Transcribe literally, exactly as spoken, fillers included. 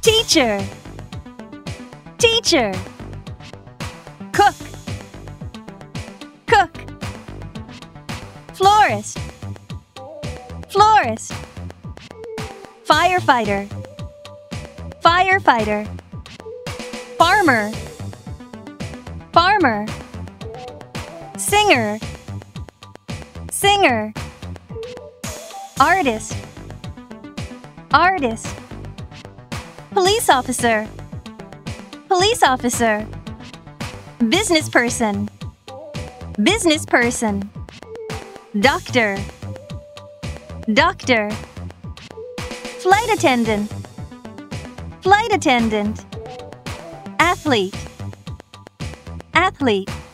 Teacher, teacher. Cook, cook. Florist, florist. Firefighter, firefighter. Farmer, farmer. Singer, singer. Artist, artist. Police officer, police officer. Business person, business person. Doctor, doctor. Flight attendant, flight attendant. Athlete, athlete.